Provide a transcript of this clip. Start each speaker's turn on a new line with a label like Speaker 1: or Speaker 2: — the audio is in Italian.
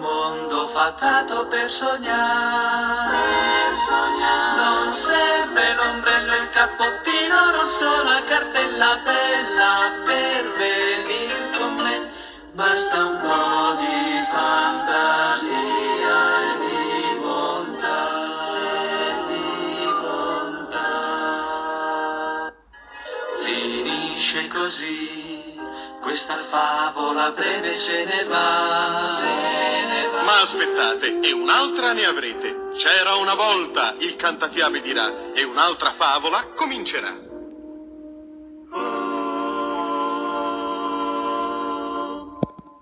Speaker 1: mondo fatato per sognare. Non serve l'ombrello, il cappottino rosso, la cartella bella per venire con me. Basta un po' di fantasia e di bontà, Finisce così, questa favola breve se ne va.
Speaker 2: Ma aspettate, e un'altra ne avrete. C'era una volta, il cantafiabe dirà, e un'altra favola comincerà.